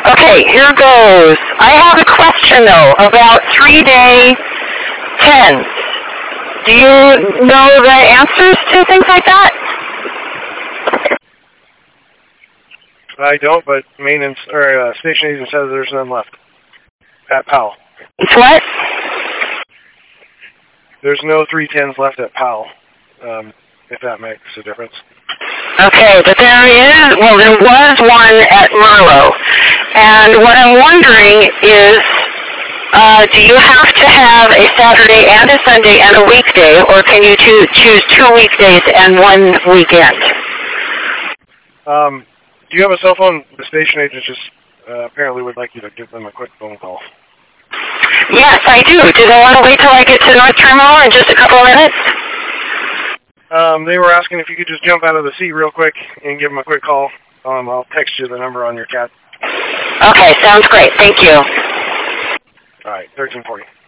Okay, here goes. I have a question, though, about 3-day tens. Do you know the answers to things like that? I don't, but maintenance or station agent says there's none left at Powell. It's what? There's no 310s left at Powell, if that makes a difference. Okay, but there was one at Marlow. And what I'm wondering is, do you have to have a Saturday and a Sunday and a weekday, or can you choose 2 weekdays and 1 weekend? Do you have a cell phone? The station agent just apparently would like you to give them a quick phone call. Yes, I do. Do they want to wait till I get to North Terminal in just a couple of minutes? They were asking if you could just jump out of the seat real quick and give them a quick call. I'll text you the number on your CAT. Okay, sounds great. Thank you. All right, 1340.